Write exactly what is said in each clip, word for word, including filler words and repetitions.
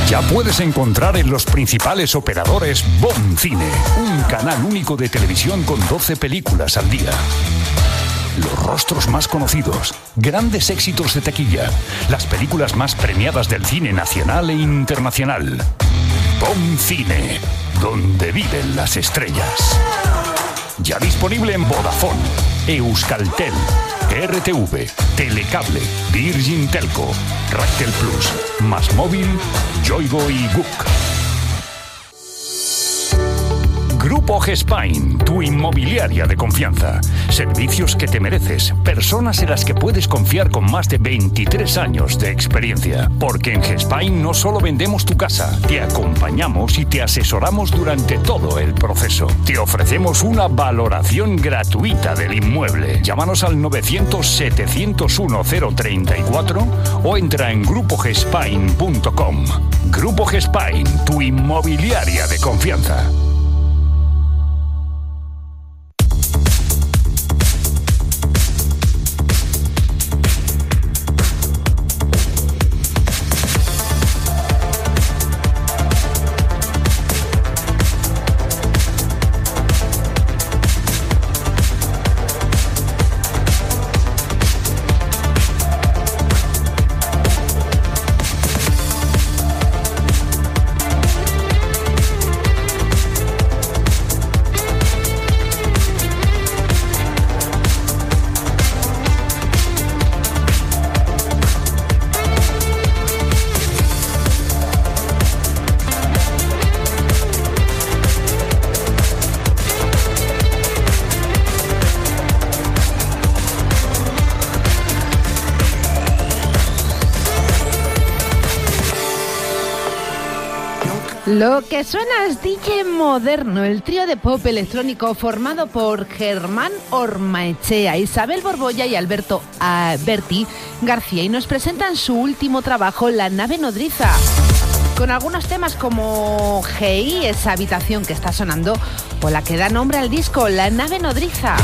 Ya puedes encontrar en los principales operadores Bon Cine, un canal único de televisión con doce películas al día. Los rostros más conocidos, grandes éxitos de taquilla, las películas más premiadas del cine nacional e internacional. Bon Cine, donde viven las estrellas. Ya disponible en Vodafone, Euskaltel, R T V, Telecable, Virgin Telco, Ractel Plus, Más Móvil, Yoigo y Guk. Grupo Gespain, tu inmobiliaria de confianza. Servicios que te mereces, personas en las que puedes confiar con más de veintitrés años de experiencia. Porque en Gespain no solo vendemos tu casa, te acompañamos y te asesoramos durante todo el proceso. Te ofrecemos una valoración gratuita del inmueble. Llámanos al novecientos, setecientos uno, cero treinta y cuatro o entra en grupo gespain punto com. Grupo Gespain, tu inmobiliaria de confianza. Lo que suena es D J Moderno, el trío de pop electrónico formado por Germán Ormaechea, Isabel Borbolla y Alberto Berti García, y nos presentan su último trabajo, La Nave Nodriza, con algunos temas como Hey, esa habitación que está sonando, o la que da nombre al disco, La Nave Nodriza.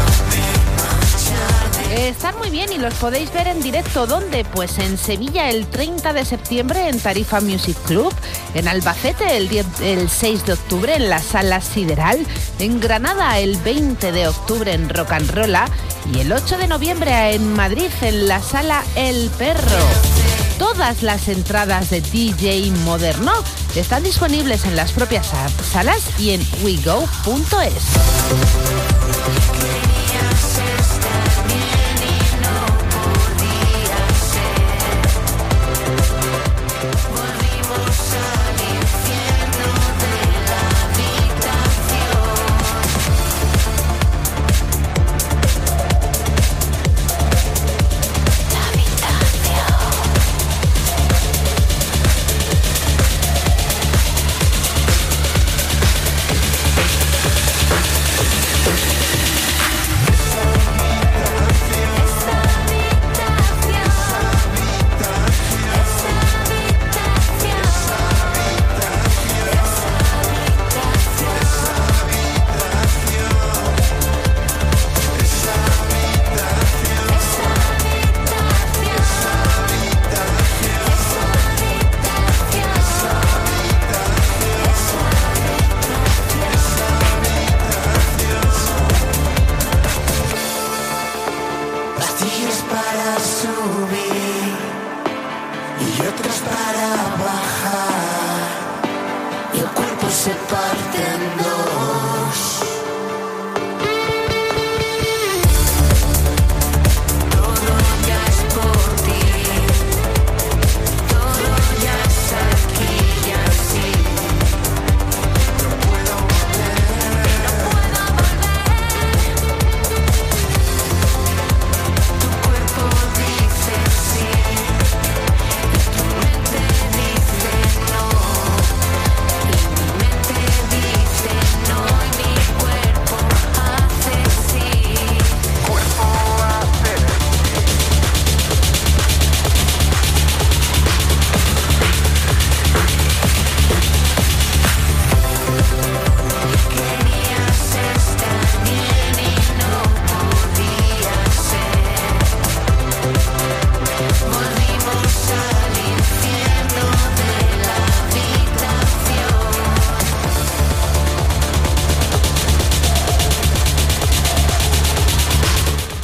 Están muy bien y los podéis ver en directo. ¿Dónde? Pues en Sevilla el treinta de septiembre en Tarifa Music Club, en Albacete el, diez, el seis de octubre en la Sala Sideral, en Granada el veinte de octubre en Rock and Rolla y el ocho de noviembre en Madrid en la Sala El Perro. Todas las entradas de D J Moderno están disponibles en las propias salas y en wego punto es.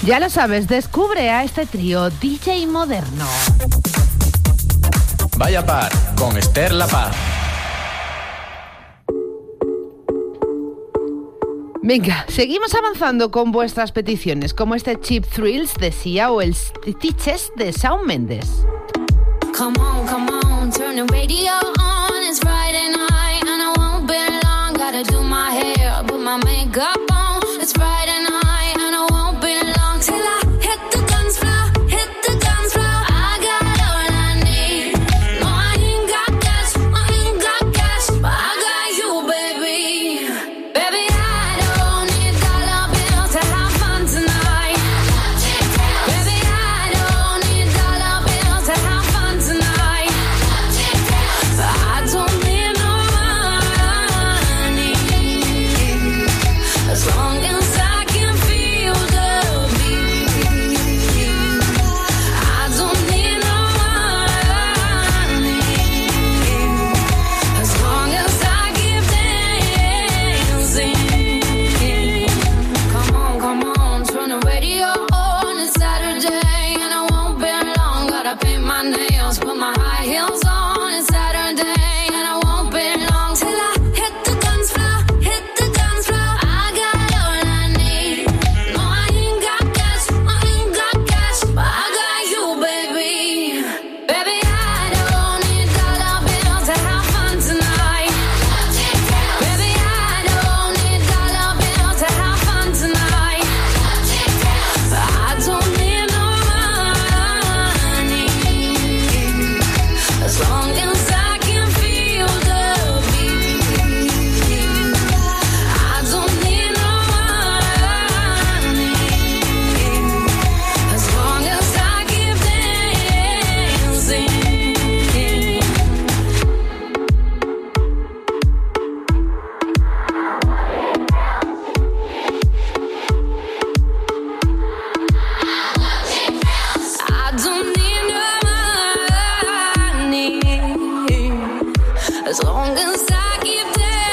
Ya lo sabes, descubre a este trío D J moderno. Vaya par con Esther La Paz. Venga, seguimos avanzando con vuestras peticiones, como este Cheap Thrills de Sia o el Stitches de Shawn Mendes. Come on, come on, turn the radio on. It's Friday night and I won't be long. Gotta do my hair, put my makeup on. It's Friday night and I won't be long till I hit the dance floor, hit the dance floor. I got all I need. No, I ain't got cash, I ain't got cash, but I got you, baby. Baby, I don't need dollar bills to have fun tonight. Baby, I don't need dollar bills to have fun tonight. I don't need no money as long as I can feel the beat. I don't need no money as long as I keep dancing. Come on, come on, turn the radio on. It's Saturday and I won't be long. Gotta paint my nails, put my high heels on. It's Saturday and I won't be long till I hit the dance floor, hit the dance floor. I got all I need. No, I ain't got cash, I ain't got cash, but I got you, baby. Baby, I don't need dollar bills to have fun tonight. Baby, I don't need dollar bills to have fun tonight. I don't need no money as long as I can feel the beat. I don't need no money as long as I keep dancing. I don't need no money as long as I keep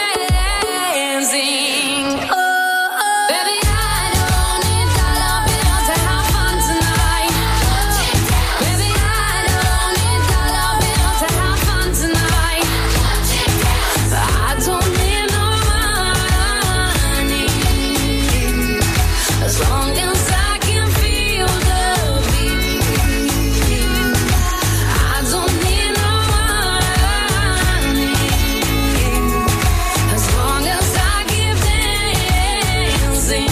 dancing. Oh, oh. Baby, I don't need dollar bills to have fun tonight. Baby, I don't need dollar bills to have fun tonight. I don't need no money as long as I can feel the beat. I don't need no money as long as I keep dancing.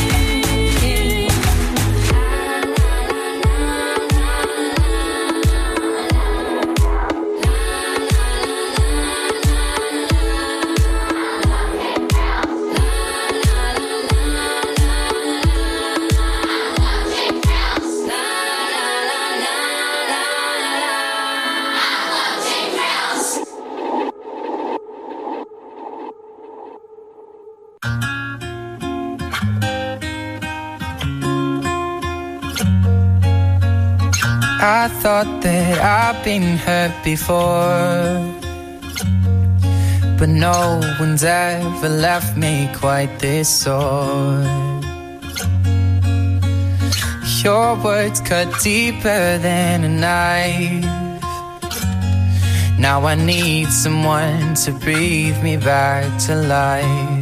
I thought that I've been hurt before, but no one's ever left me quite this sore. Your words cut deeper than a knife. Now I need someone to breathe me back to life.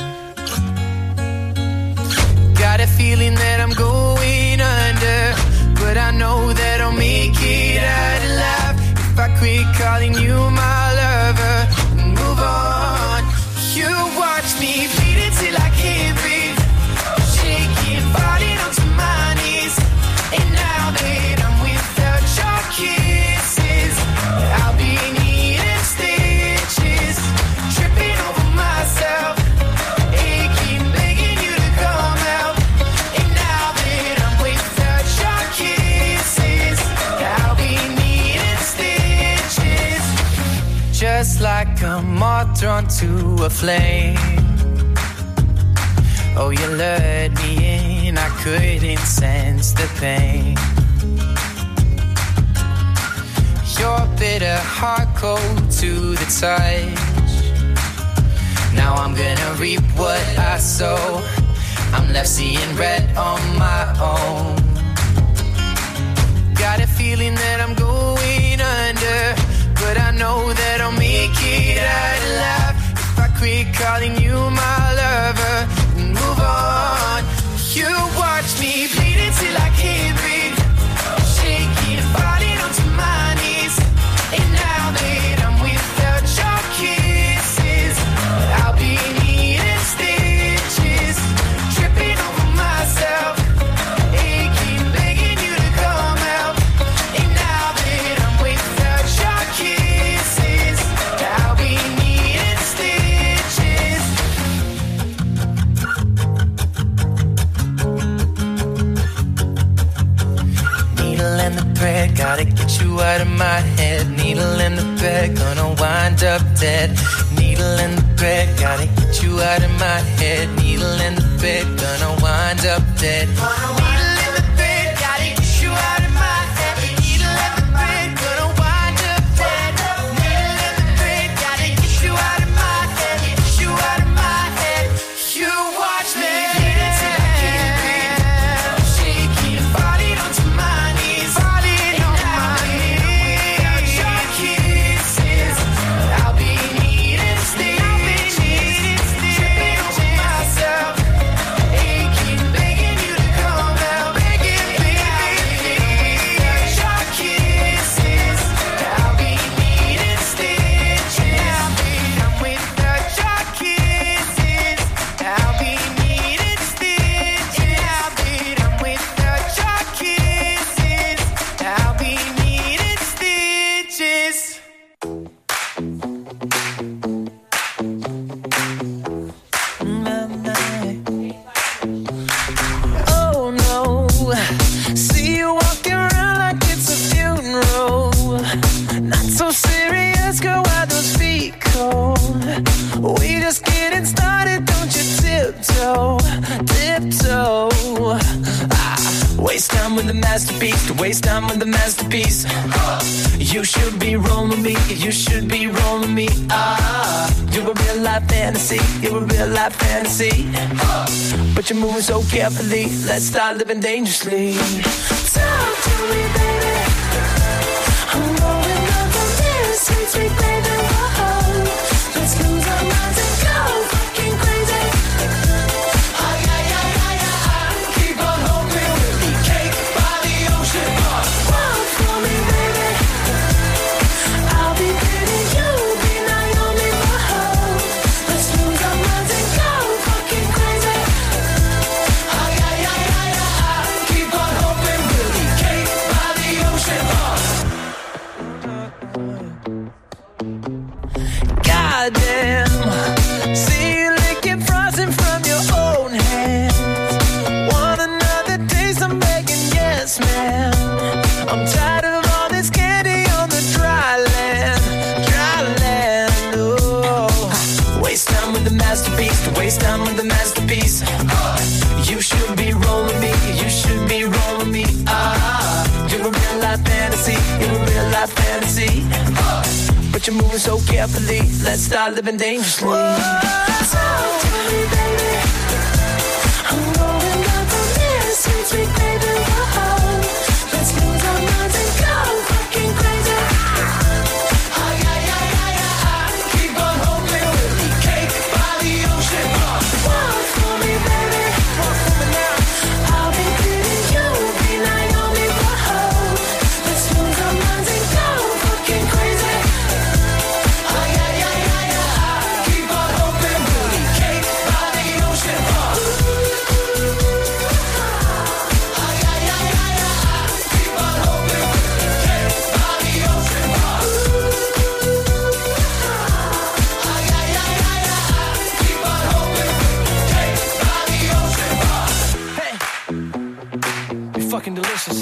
Got a feeling that I'm going under, but I know that I'll make it out alive if I quit calling you my lover and move on. You watch me bleed until I can't breathe, shaking, falling onto my knees. And now that I'm without your kisses, I'll be needing stitches, tripping over myself, aching, begging you to come out. And now that I'm without your kisses, I'll be needing stitches. Just like a moth drawn to a flame. Oh, you lured me in, I couldn't sense the pain. Your bitter heart cold to the touch. Now I'm gonna reap what I sow. I'm left seeing red on my own. Got a feeling that I'm going under, but I know that I'll make it out alive if I quit calling you my lover and move on. You watch me bleeding till I can't breathe, shaking and falling onto my knees. And now that I'm without your kisses, I'll be needing stitches, tripping over myself, aching, begging you to come out. And now that I'm without your kisses, I'll be needing stitches. Needle and the thread, gotta get you out of my head. Needle in the thread, gonna wind up dead. Needle in the thread, gotta get you out of my head. Needle in the thread, gonna wind up dead. Needle in the thread, gotta get you out of my head. Needle in the thread, gonna wind up dead. Needle in the thread, gotta get you out of my head. Get you out of my head. You watch me bleeding till I can't breathe, shaking and falling onto my knees. Falling on my knees. Without your kisses, I'll be needing stitches, tripping over myself, aching, begging you to come out, begging, begging. Without your kisses, I'll be needing stitches. I'm without your kisses, I'll be needing stitches. I'm without your kisses, I'll be needing stitches. Oh no, see you walking around like it's a funeral. Not so serious, girl, why those feet cold? We just getting started, don't you tiptoe, tiptoe. Ah, waste time with the masterpiece, to waste time with the masterpiece. You should be rolling me, you should be rolling me. Ah, you're a real life fantasy, you're a real life fantasy. But you're moving so carefully, let's start living dangerously. Talk to me, baby. I'm rolling up on this sweet, sweet baby. Whoa. Let's lose our minds and go fucking crazy. Ay, ay, ay, ay, ay. Keep on hoping we'll be cake by the ocean. Walk for me, baby. I'll be pretty, you'll be Naomi. Whoa. Let's lose our minds and go fucking crazy. Ay, ay, ay, ay, ay. Keep on hoping we'll be cake by the ocean. Goddamn, see you licking frosting from your own hands. Want another taste? I'm begging, yes, man. I'm tired of all this candy on the dry land, dry land. Oh, waste time with the masterpiece, to waste time with the masterpiece. You should be rolling me, you should be rolling me. Ah, you're a real life fantasy, you're a real life fantasy. But you're moving so carefully, let's start living dangerously. Talk to me, baby. I'm rolling up on this sweet, sweet baby. Whoa. Let's lose our minds and go fucking crazy. Ay, ay, ay, ay, ay. Keep on hoping we'll be cake by the ocean. Walk for me, baby. Walk for me now. I'll be pretty, you'll be Naomi. Whoa. Let's lose our minds and go fucking crazy. Ay, ay, ay, ay, ay. Keep on hoping we'll be cake by the ocean. Ay, ay, ay, ay, ay. Keep on hoping we'll be cake by the ocean. Ay, ay, ay, ay, ay. Keep on hoping we'll be cake by the ocean. Hey, you're fucking delicious.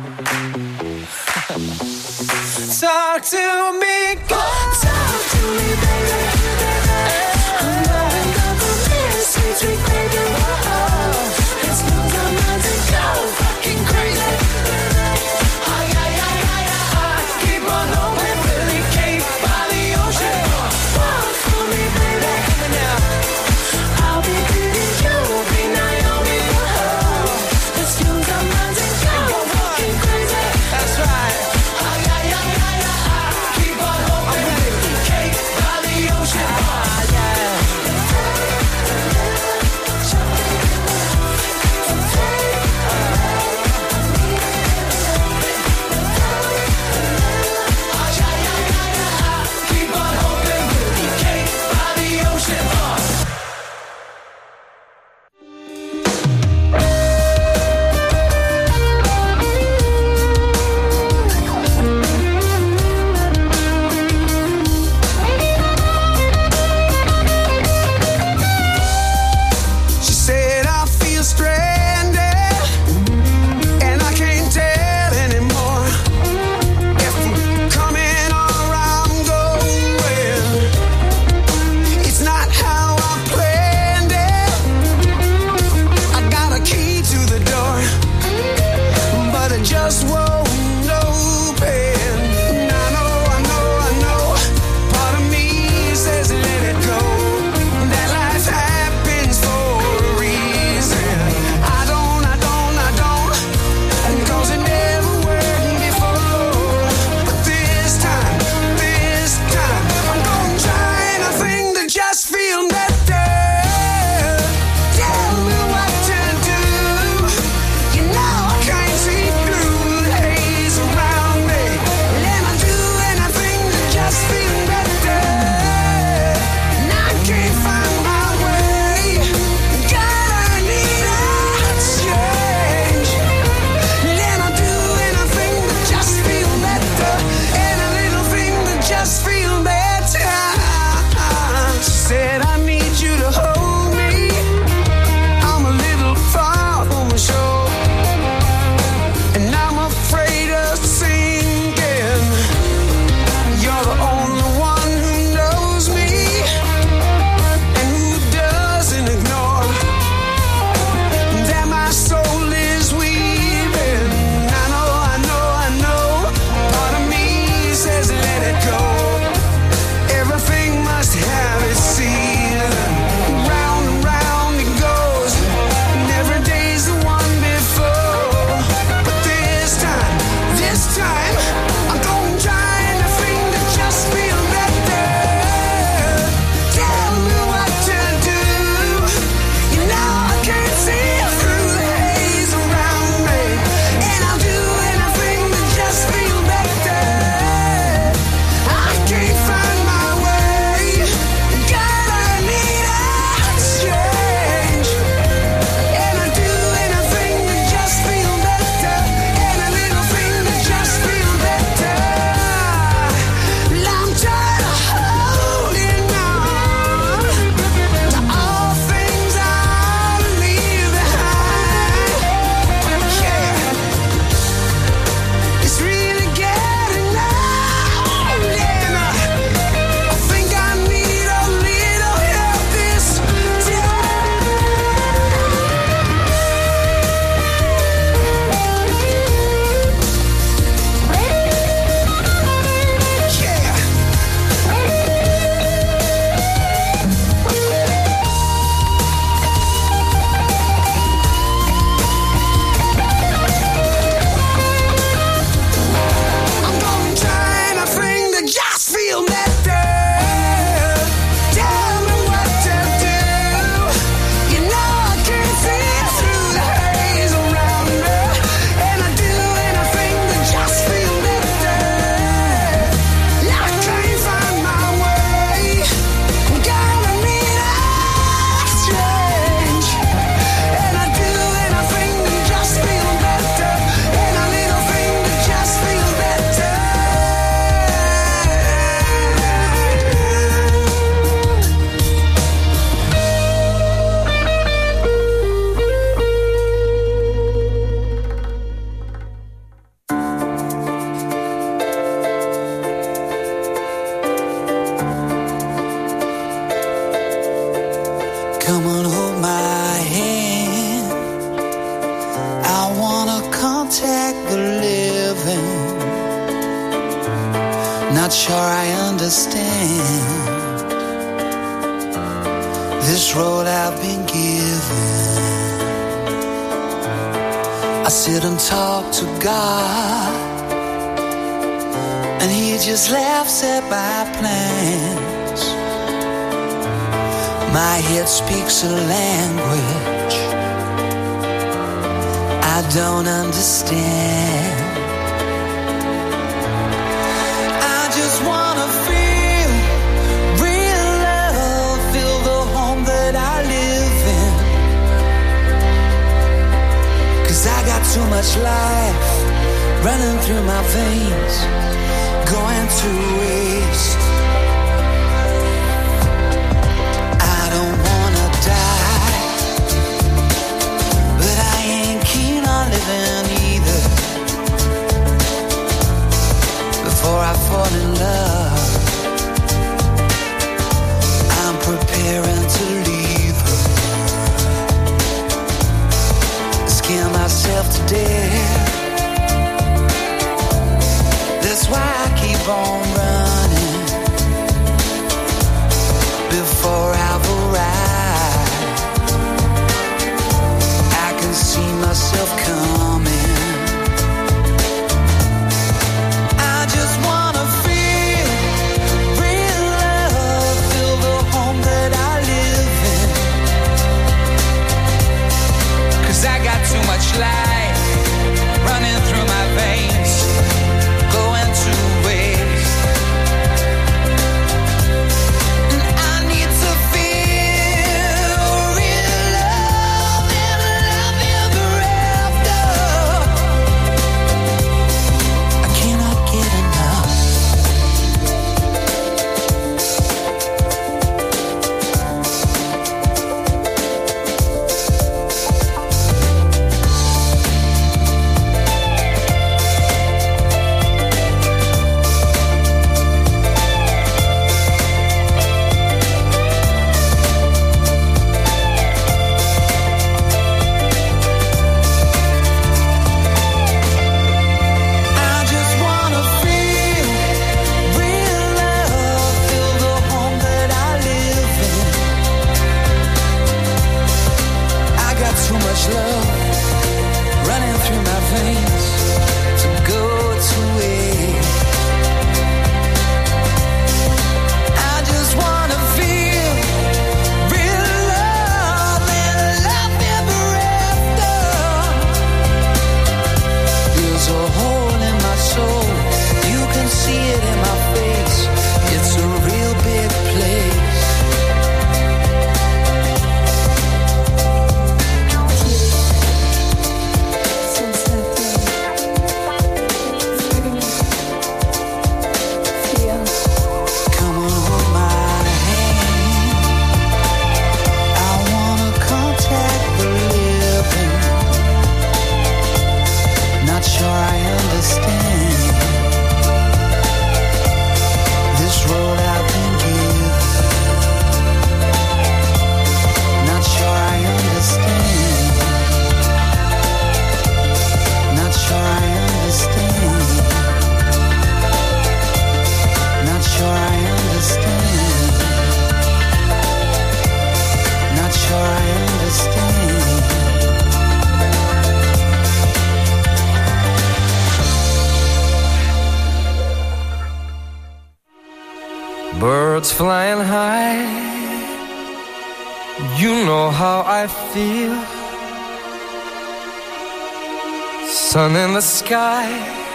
Talk to me, go. Talk to me, baby. I'm rolling up on this sweet, sweet baby. Whoa. Let's lose our minds and go fucking crazy. Ay, ay, ay, ay, ay. Keep on hoping we'll be cake by the ocean. Walk for me, baby. I'll be pretty, you'll be Naomi. Come on, hold my hand. I wanna contact the living. Not sure I understand this road I've been given. I sit and talk to God, and He just laughs at my plans. My head speaks a language I don't understand. I just wanna feel real love, feel the home that I live in. 'Cause I got too much life running through my veins, going to waste. I don't wanna die, but I ain't keen on living either. Before I fall in love, I'm preparing to leave her. Scare myself to death. That's why I keep on running before I've arrived. I can see myself coming. I just wanna feel real love, feel the home that I live in. 'Cause I got too much life running through my veins, going to waste. And I need to feel real love and love ever after. I cannot get enough. I just wanna feel real love, feel the home that I live in. I got too much love running through my veins to go to waste. I just wanna feel real love and love ever after. There's a hole in my soul, you can see it in my face. It's a real big place. Come on, hold my hand. I wanna contact the living. Not sure I understand this road I've been given. Not sure I understand. Not sure I understand. Not sure I understand. Not sure I understand. Birds flying high, you know how I feel. Sun in the sky,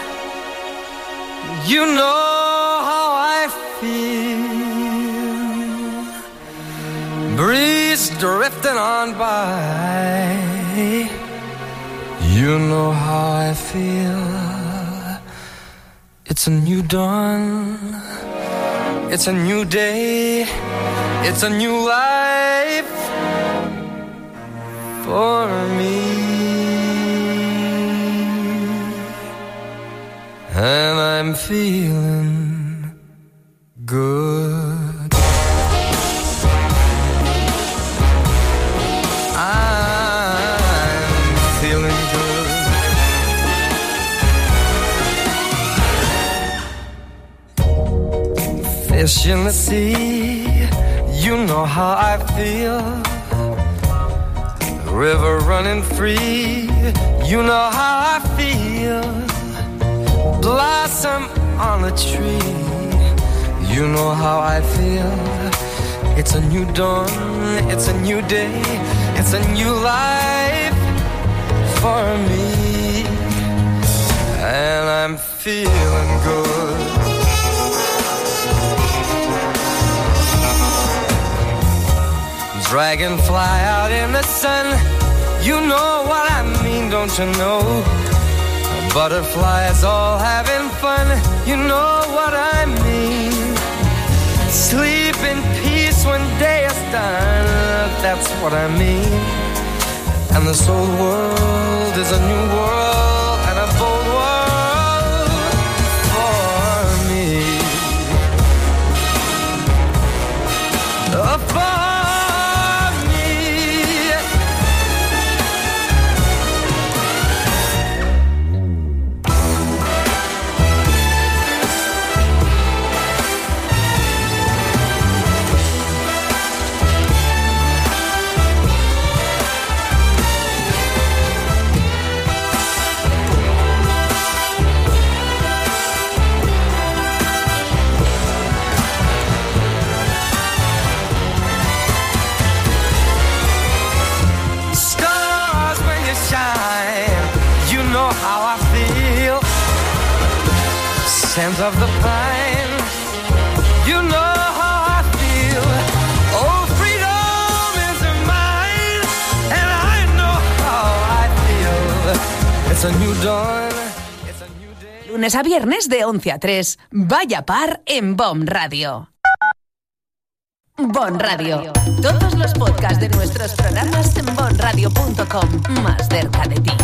you know how I feel. Breeze drifting on by, you know how I feel. It's a new dawn, it's a new day, it's a new life for me. And I'm feeling good. fish in the sea, you know how I feel. The river running free, you know how I feel. Blossom on a tree, you know how I feel. It's a new dawn, it's a new day, it's a new life for me, and I'm feeling good. Dragonfly out in the sun, you know what I mean, don't you know? Butterflies all having fun, you know what I mean. Sleep in peace when day is done, that's what I mean. And this old world is a new world and a bold world for me. Oh, for scent of the pine, you know how I feel. Oh, freedom is mine, and I know how I feel. It's a new dawn, it's a new day. Lunes a viernes de once a tres, Vaya Par en Bon Radio. Bon Radio. Todos los podcasts de nuestros programas en bon radio punto com. Más cerca de ti.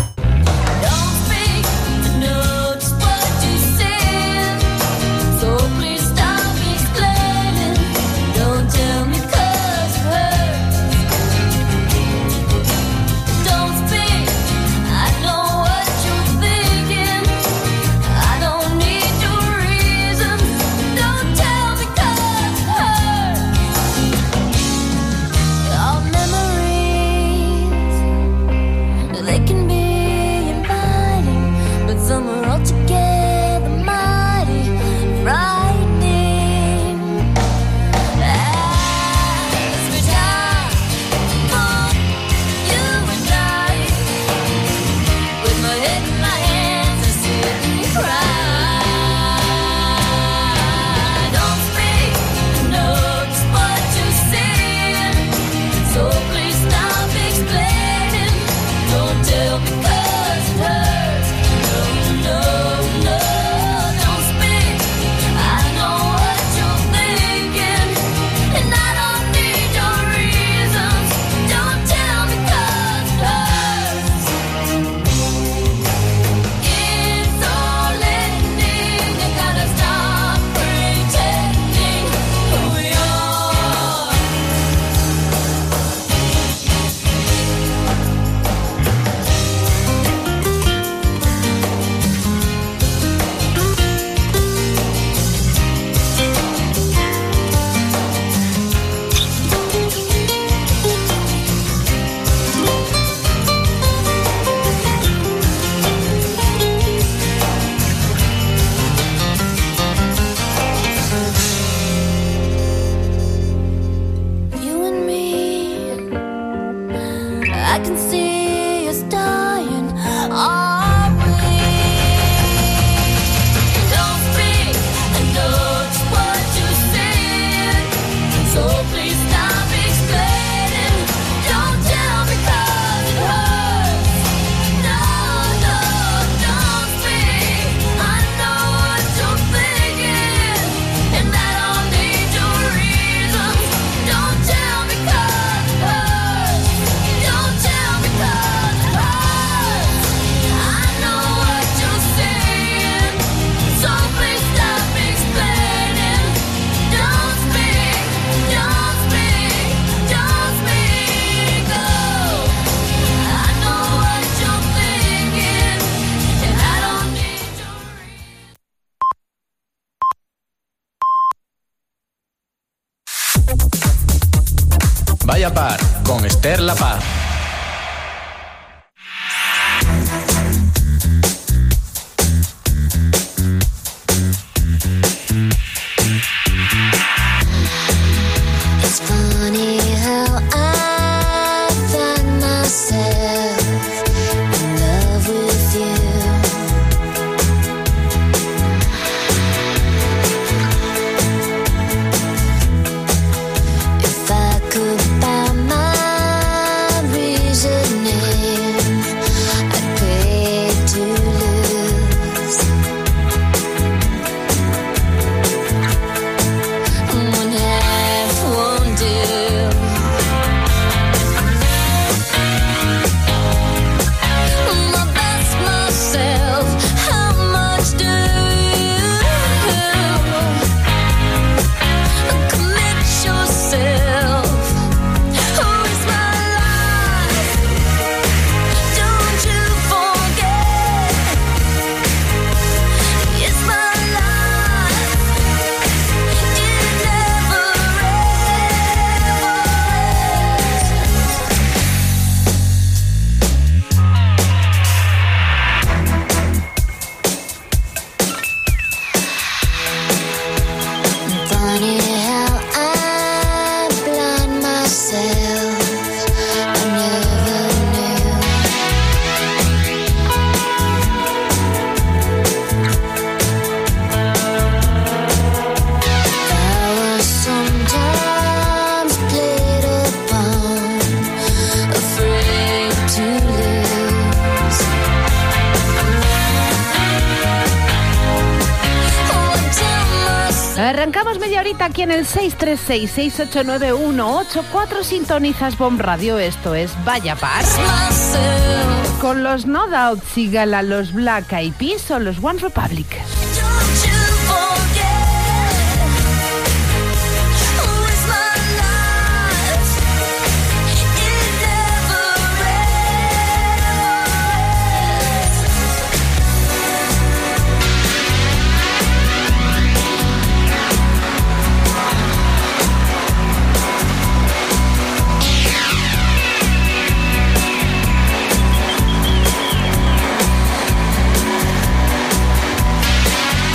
Don't tell me 'cause Vaya Par con Esther La Paz. It's funny how I find myself in love with you. If I could buy my reasoning, I'd pay to lose. One half won't do. My best myself, how much do you commit yourself? Who is my life? Don't you forget, it's my life. It never Funny how I blind myself. I never knew. I was sometimes played upon, afraid to lose. Oh, I tell myself. Arrancamos media horita aquí en el seis tres seis, seis ocho nueve, uno ocho cuatro. Sintonizas Bomb Radio. Esto es Vaya Par. myself. Con los No Doubt, Sigala, los Black Eyed Peas o los One Republic. Don't you forget, who is my life? It never ends.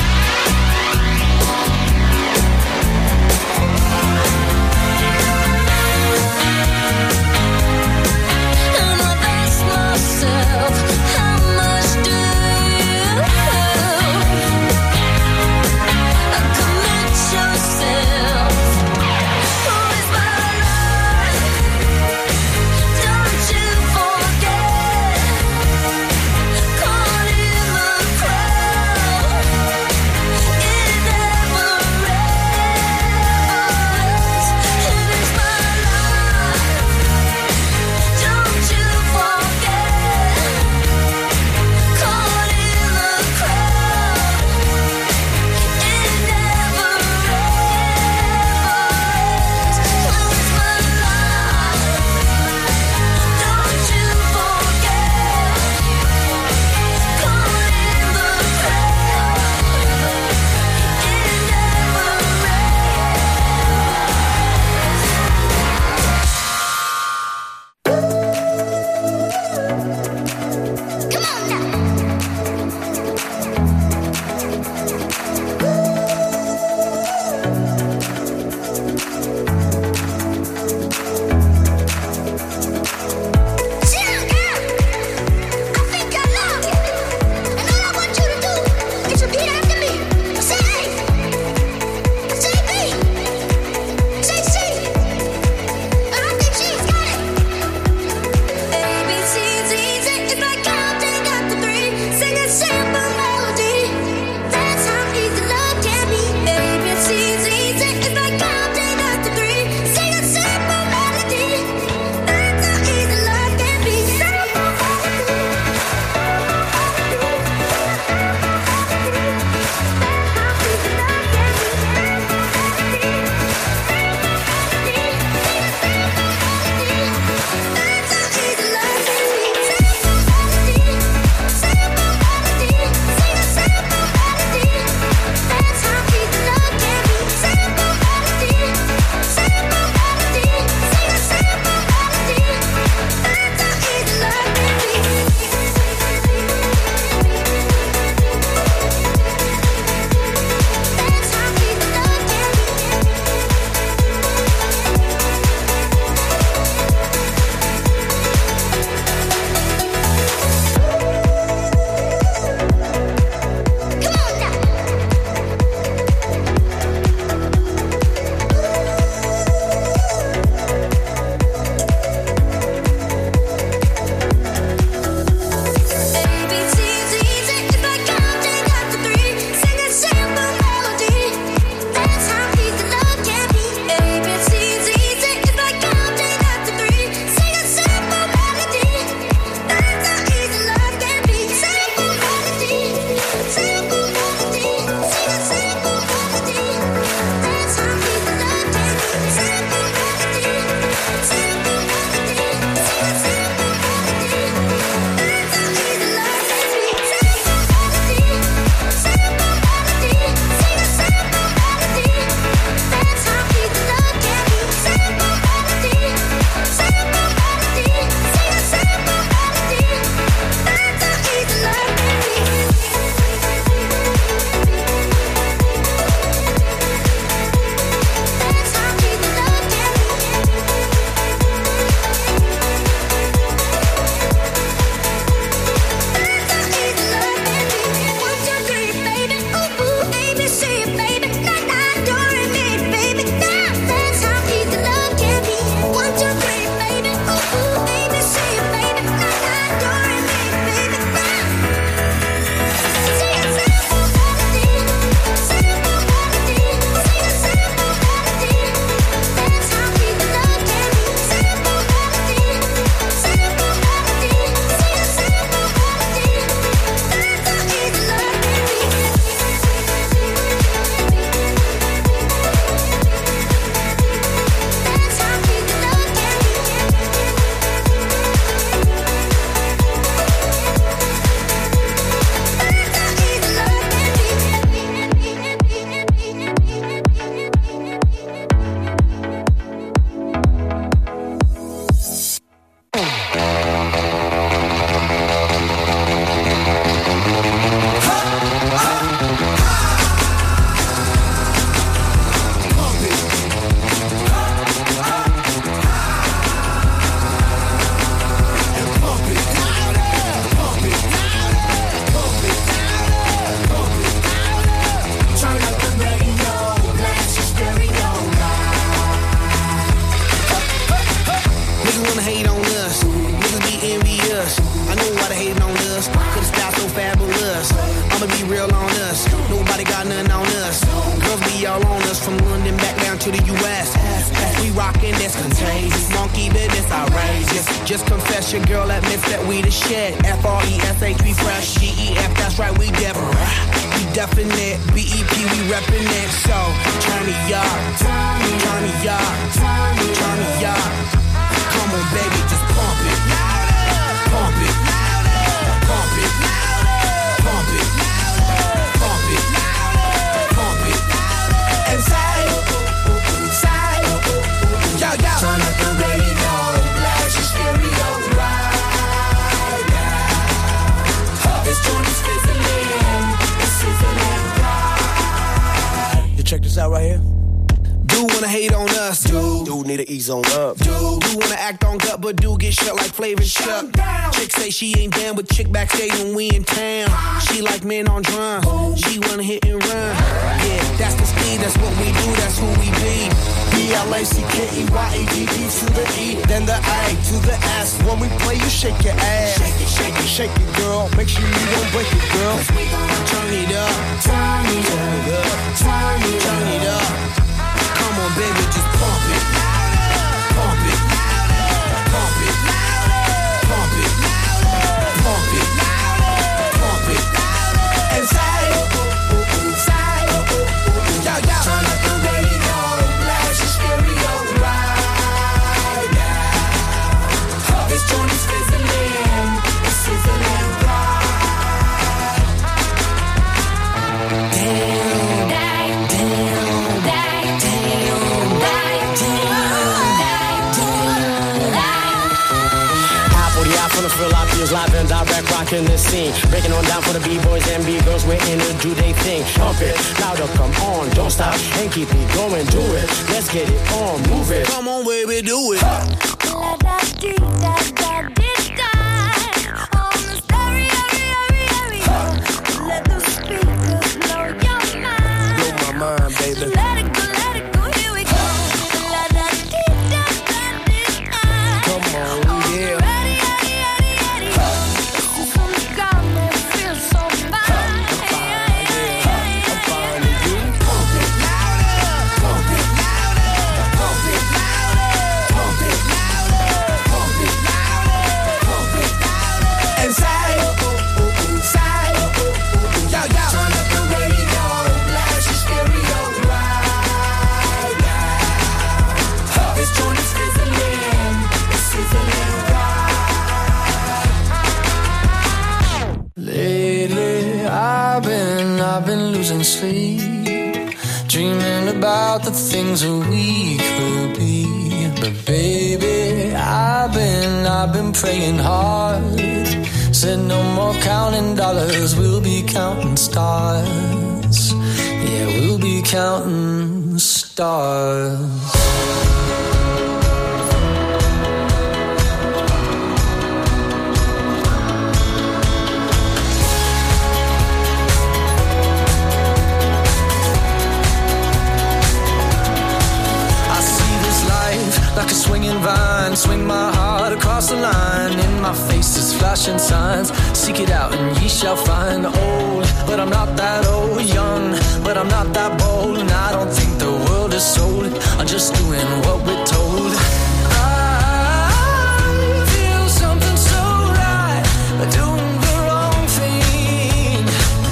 Niggas wanna hate on us. Niggas be envious. I know why they hating on us. Cause the style so fabulous. I'ma be real on us. Nobody got nothing on us. Girls be all on us from London back down to the U S We rockin', that's contagious. Monkey business outrageous. Just confess your girl admits that we the shit. F R E S H, we fresh. G E F, that's right, we different. We definite. B E P, we reppin' it. So, turn me up. Turn me up. Turn me up. Come on, baby, just pump it. Pump it. Pump it. Pump it. Pump it. Pump it. And say, say, yo, yo. Turn up the radio, blast your stereo right now. This joint is fizzling, it's sizzling right. You check this out right here. Do wanna hate on us, dude. Dude need to ease on up. Dude, do wanna act on gut, but do get shut like Flavor Chuck. Chick say she ain't down with chick backstage when we in town. She like men on drum. She wanna hit and run. Yeah, that's the speed, that's what we do, that's who we be. B L A C K E Y A D D to the E, then the A to the S. When we play, you shake your ass. Shake it, shake it, shake it, girl. Make sure you don't break it, girl. Turn it up, turn it up, turn it, turn it up. Come on, baby, just pump it. Pump it. Pump it. Pump it. Pump it. Pump it. And say, say, yo, yo. Turn up the radio, blast your stereo right now. This joint is fizzling, it's sizzling right. Damn, damn, damn, damn. Philadelphia's live and direct, rocking the scene. Breaking on down for the B-boys and B-girls, we're in to do they thing. Pump it, louder, come on, don't stop, and keep it going, do it. Let's get it on, move it. Come on, baby, do it. Let the speakers blow your mind. Blow my mind, baby. Let it go, let it go, here we go. La da dee da da dee da. Come on, yeah. Ready, ready, ready, ready. This one's got me feel so fine. I'm fine, yeah. I'm fine with you. Pump it louder, pump it louder, pump it louder, pump it louder, pump it louder, pump it louder. And say, say, yo, yo. Turn up the radio, blast your stereo right now. This joint is fizzling, it's sizzling right. Lately, I've been, I've been losing sleep, dreaming about the things that we could be. But baby, I've been, I've been praying hard. Said no more counting dollars, we'll be counting stars. Yeah, we'll be counting stars. Like a swinging vine, swing my heart across the line. In my face is flashing signs. Seek it out and ye shall find. Old, but I'm not that old. Young, but I'm not that bold. And I don't think the world is sold. I'm just doing what we're told. I feel something so right, doing the wrong thing.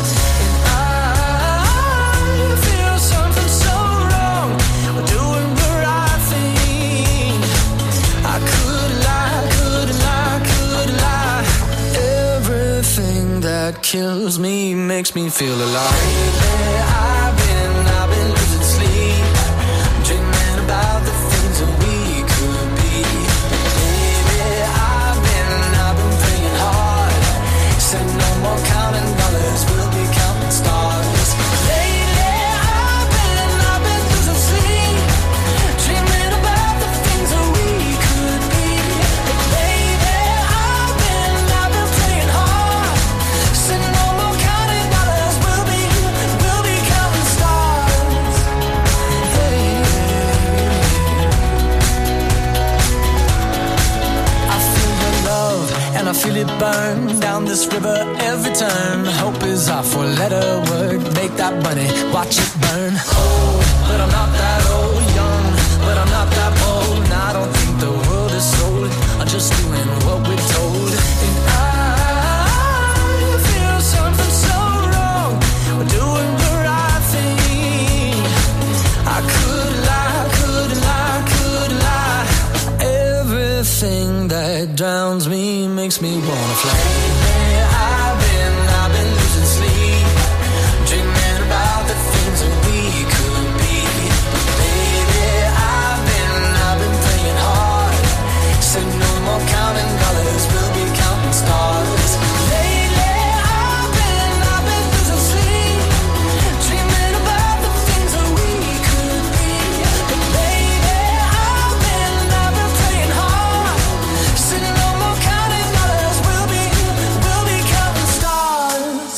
And I feel something so wrong, doing the right thing. I could lie, could lie, could lie. Everything that kills me makes me feel alive. Lately, I've been, I've been losing sleep, dreaming about the things that we could be. Baby, I've been, I've been praying hard. Said no more counting dollars, we'll be counting stars. Lately, I've been, I've been losing sleep, dreaming about the things that we could be. Baby, I've been, I've been praying hard. Said no more counting dollars, we'll be, we'll be counting. feel it burn down this river every turn. Hope is our four-letter word. Make that money, watch it burn. Old, but I'm not that old. Young, but I'm not that bold. And I don't think the world is sold. I'm just doing what we're told. And I feel something so wrong. We're doing the right thing. I could lie, could lie, could lie. Everything that drowns me makes me wanna fly. I've been, I've been losing sleep, dreaming about the things that we could be. Baby, I've been, I've been playing hard. Said no more counting dollars, we'll be counting stars. Lately, I've been, I've been losing sleep, dreaming about the things that we could be. But baby, I've been, I've been playing hard. Said no more counting dollars, we'll be, we'll be counting stars.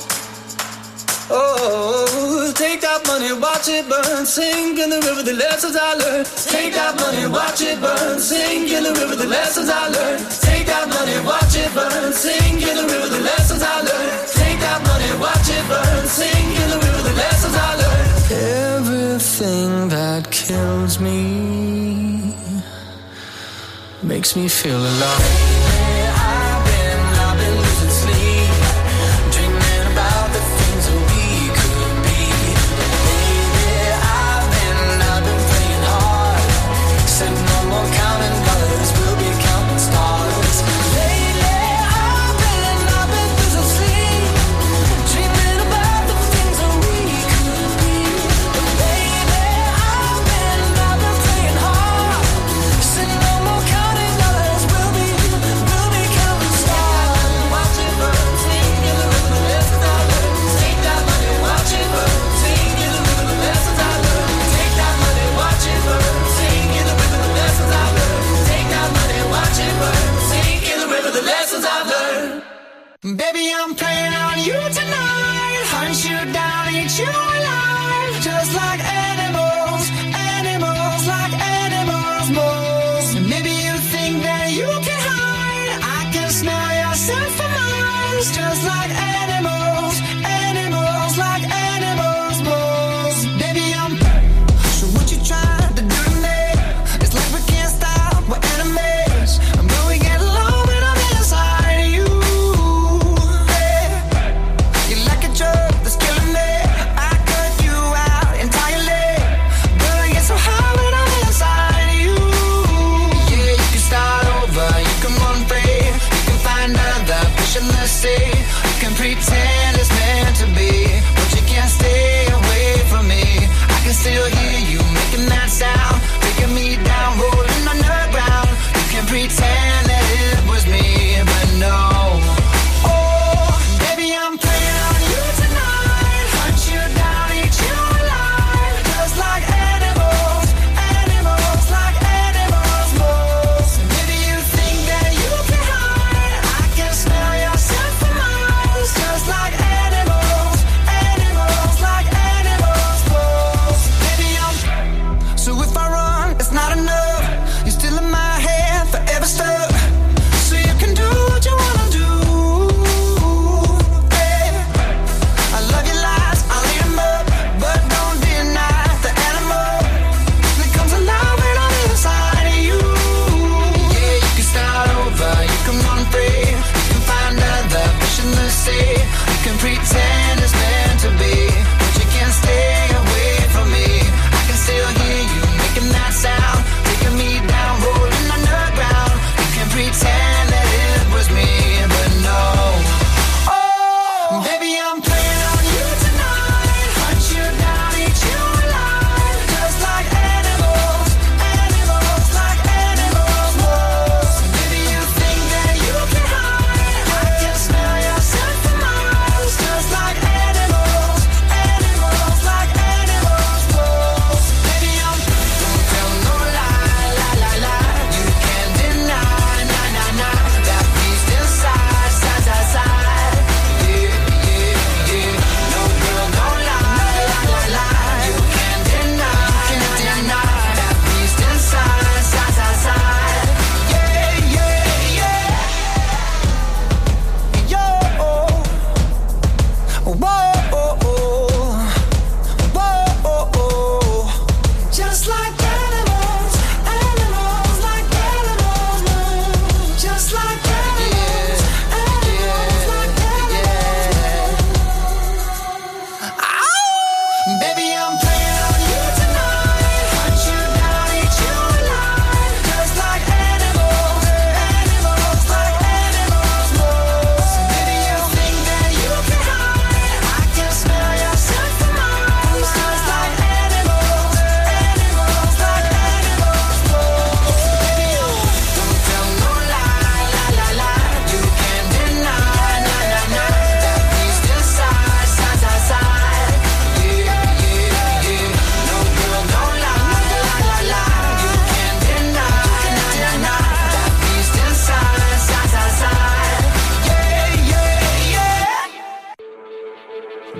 Oh, take that money, watch it burn, sink in the river, the lessons I learned. Take that money, watch it burn, sink in the river, the lessons I learned. Take that money, watch it burn, sink in the river, the lessons I learned. Take that money, watch it burn, sink in the river, the lessons I learned. Everything that kills me makes me feel alive. I've been, I've been losing sleep, dreaming about the things that we could be. Baby, I've been, I've been playing hard. Said no more counting dollars, we'll be counting stars. Lately, I've been, I've been losing sleep, dreaming about the things that we could be. But baby, I've been, I've been playing hard. Said no more counting dollars, we'll be, we'll be counting stars. Watch it burn, sing in the river, the lessons I learned. Take that money, watch it burn, sing in the river, the lessons I learned. Take that money, watch it burn, sing in the river, the lessons I learned. Take that money, watch it burn, sing in the river, the lessons I learned. Baby, I'm playing on you tonight. Hunt you down, eat you alive. Just like animals, animals, like animals, moles. And maybe you think that you can hide. I can smell yourself for miles. Just like animals, animals, like animals, moles. Baby, I'm so what you trying to do to me? It's like we can't stop, we're enemies. And when we get along, when I'm inside you, hey, you're like a drug that's killing me. I cut you out entirely, but I get so high when I'm inside you. Yeah, you can start over, you can run free, you can find other fish in the sea, you can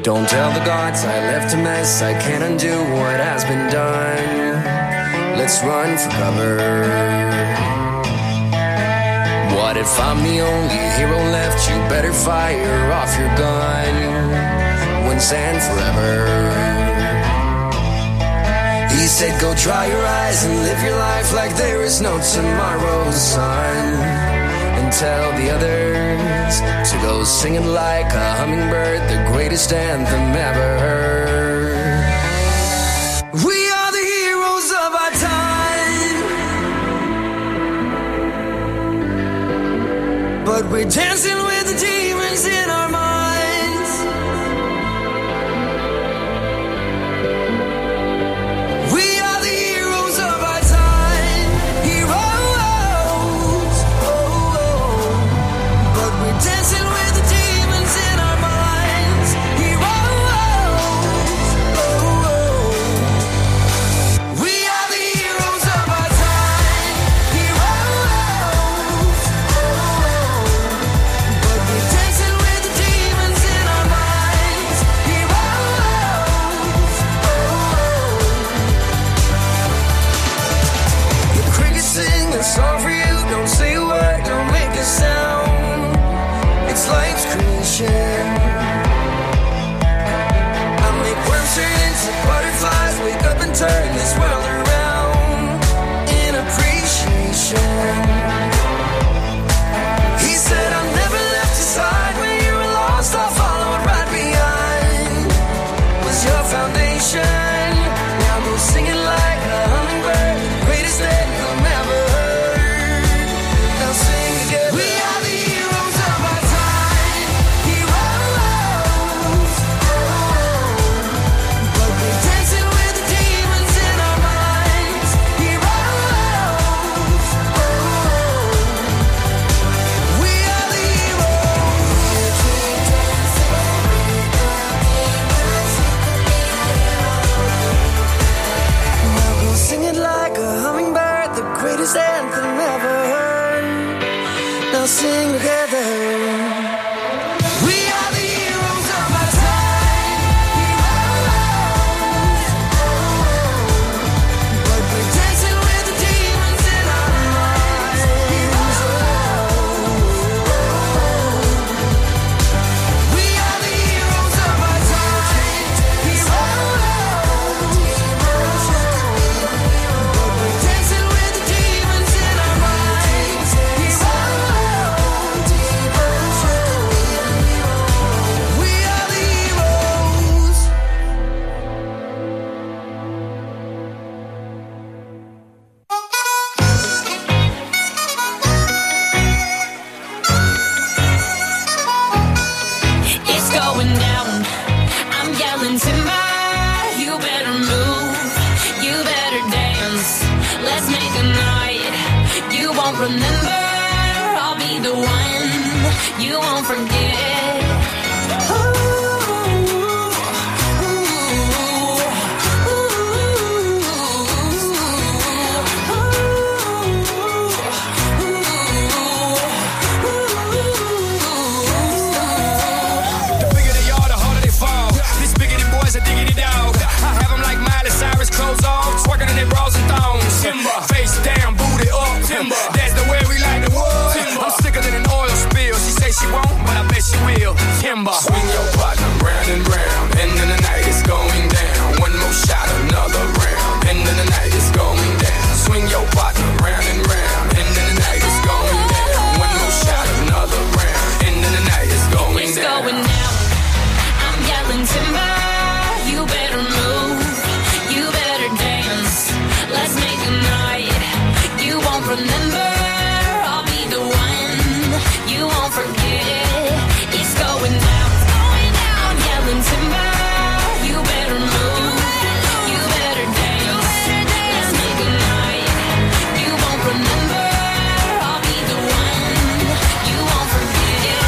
Don't tell the gods I left a mess. I can't undo what has been done. Let's run for cover. What if I'm the only hero left? You better fire off your gun once and forever. He said go dry your eyes and live your life like there is no tomorrow, son. And tell the others to go singing like a hummingbird, the greatest anthem ever heard. We are the heroes of our time, but we're dancing with the demons in our minds. We are the heroes of our time, heroes. Dancing with the demons in our minds, heroes. We are the heroes of our time, heroes. But we're dancing with the demons in our minds, heroes. The crickets sing a song for you. Don't say a word, don't make a sound. It's life's creation. I make worms turn into butterflies, wake up and turn this world around in appreciation. He said I never left your side when you were lost. I'll follow right behind. Was your foundation. Now go singing like a hummingbird, greatest anthem ever heard. Now sing together. We are the heroes of our time. Greatest anthem ever heard. Now sing together. We are the heroes of our time, but we're dancing with the demons in our minds. We are the heroes of our time, heroes. But we're dancing with the demons in our minds, heroes. We are the heroes. It's going down. I'm yelling timber. You better move. You better dance. Let's make a night you won't remember. I'll be the one you won't forget. Ooh, The bigger they are, the harder they fall. This bigger than boys, a diggity dog. I have them like Miley Cyrus, clothes off, twerking in their bras and thongs. Timber, face down, booty up. Timber, that's the way we like the wood. Timber, I'm sicker than an oil spill. She say she won't, but I bet she will. Timber, swing your partner round and round, and then the night is going down. One more shot, another round, and then the night is going down. Swing your partner round and round, and then the night is going down. One more shot, another round, and then the night is going it's down. going down. I'm yelling timber. You better move. You better dance. Let's make a night you won't remember. I'll be the one you won't forget. It's going down. I'm yelling timber. You better move. You better dance. Let's make a night you won't remember. I'll be the one you won't forget.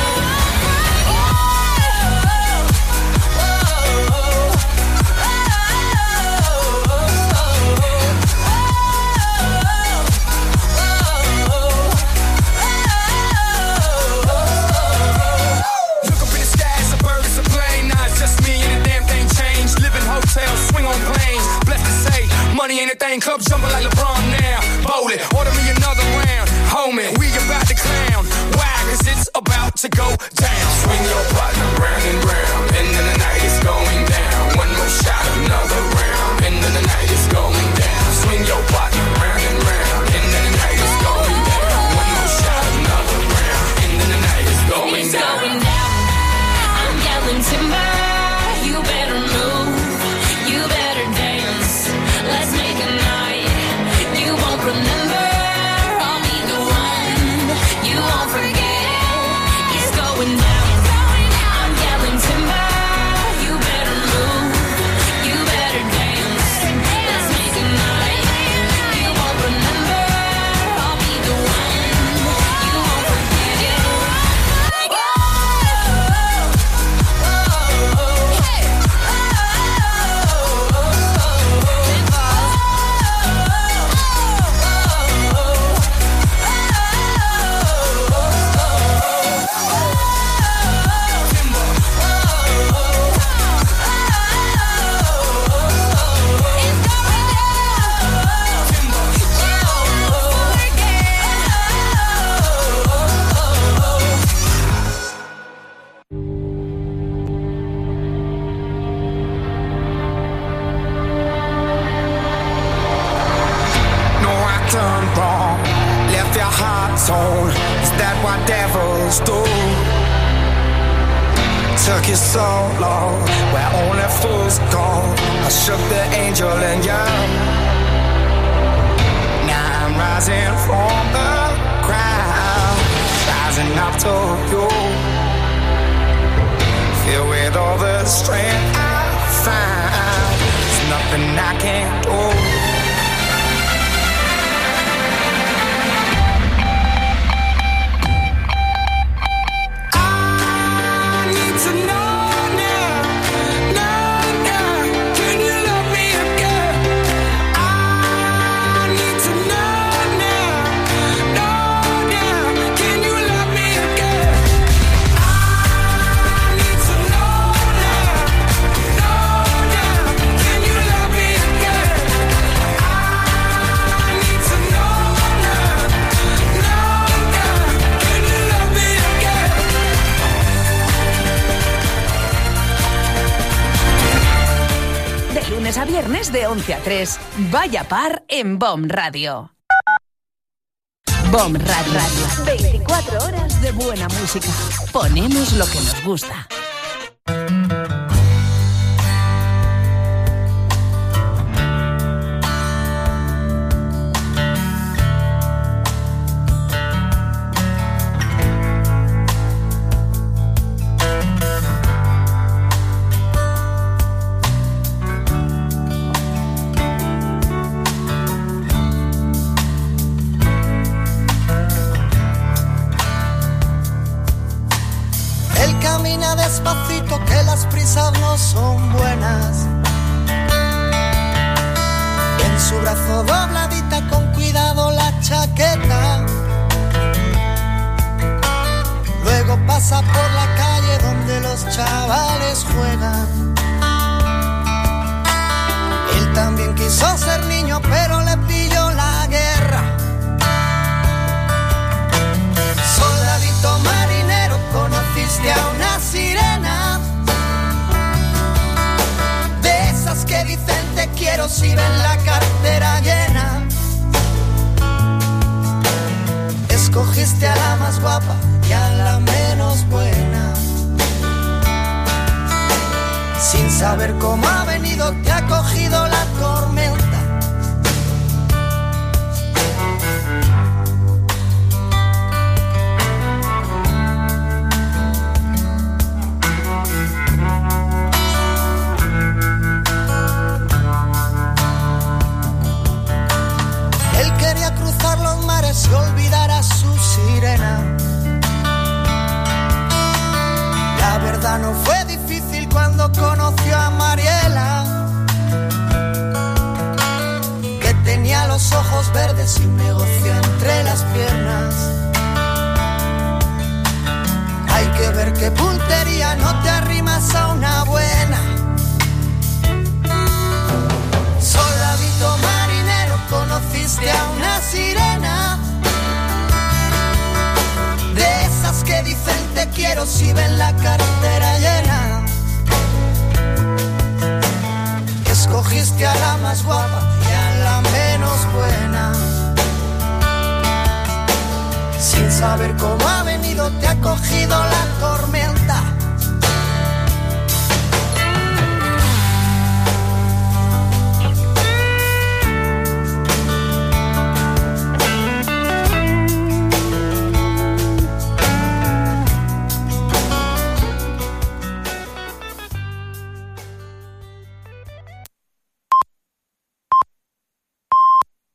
tone. Is that what devils do? Took you so long, where only fools go. I shook the angel and young. Now I'm rising from the ground, rising up to you. Filled with all the strength I find, there's nothing I can't do. A viernes de once a tres. Vaya par en B O M Radio. B O M Radio. veinticuatro horas de buena música. Ponemos lo que nos gusta. Despacito que las prisas no son buenas. En su brazo dobladita con cuidado la chaqueta. Luego pasa por la calle donde los chavales juegan. Él también quiso ser niño pero le pilló la guerra. Soldadito marinero, conociste a una sirena, de esas que dicen te quiero si ven la cartera llena. Escogiste a la más guapa y a la menos buena. Sin saber cómo ha venido te ha cogido la tormenta. Si olvidara su sirena. La verdad no fue difícil cuando conoció a Mariela, que tenía los ojos verdes y un negocio entre las piernas. Hay que ver qué puntería, no te arrimas a una buena. Soldadito marinero, conociste a una sirena, de esas que dicen te quiero si ven la cartera llena. Escogiste a la más guapa y a la menos buena. Sin saber cómo ha venido te ha cogido la tormenta.